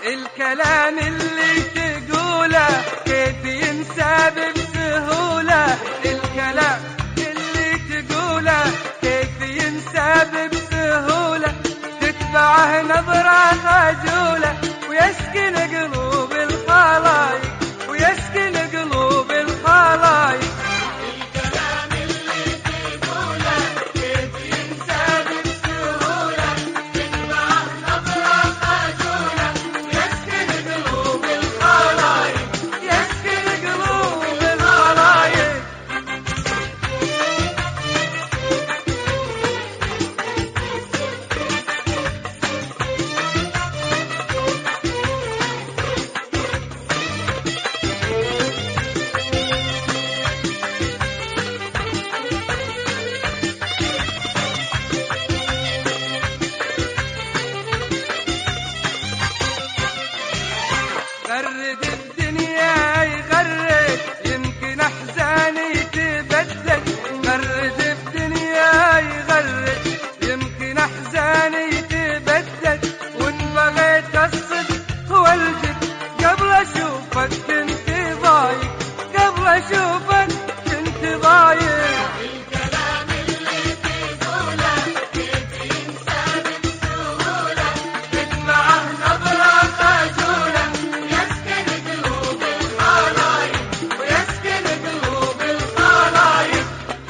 الكلام اللي تقوله كيف ينساب بسهولة، الكلام اللي تقوله كيف ينساب بسهولة، تتبعه نظرة خجولة ويسكن قلوب الخلايق، ويسكن قلوب الخلايق. الكلام اللي تقوله كيف ينساب بسهولة، تتبعه نظرة خجولة ويسكن قلوب الخلايق، يسكن قلوب الخلايق. غرد الدنيا يغرد يمكن احزاني تبدد، غرد الدنيا يغرد يمكن احزاني تبدد، وان بغيت الصدق والجد قبل اشوفك كنت ضايق، قبل اشوفك كنت ضايق. الكلام اللي تقوله كيف ينساب بسهولة، تتبعه نظرة خجولة ويسكن قلوب الخلايق، ويسكن قلوب الخلايق.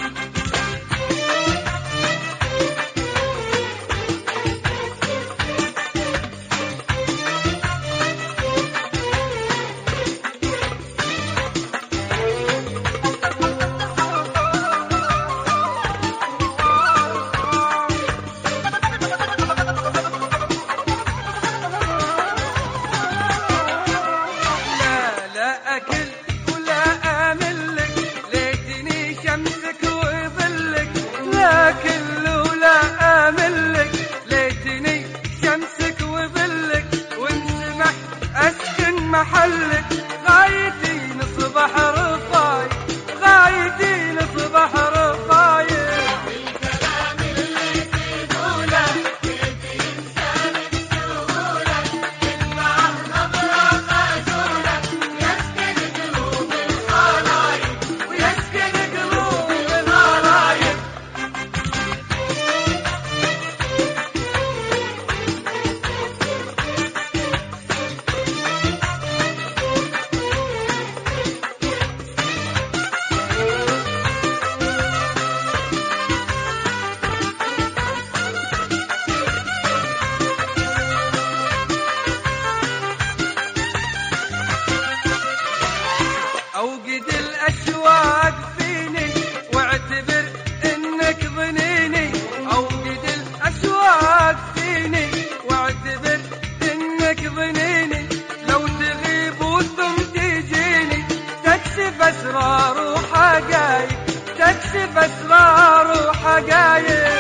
لا أكل ولا آملك، ليتني شمسك وظلك، لا أكل ولا آملك، ليتني شمسك وظلك، وإن سمحت أسكن محلك، غايتي نصبح رفايق، غايتي نصبح رفايق. الكلام اللي تقوله كيف ينساب بسهولة، تتبعه نظرة خجولة ويسكن قلوب الخلايق، ويسكن قلوب الخلايق. أوقد الأشواق فيني واعتبر إنك ضنيني، أوقد الأشواق فيني واعتبر إنك ضنيني، لو تغيب وثم تجيني تكشف أسرار وحقايق، تكشف أسرار وحقايق.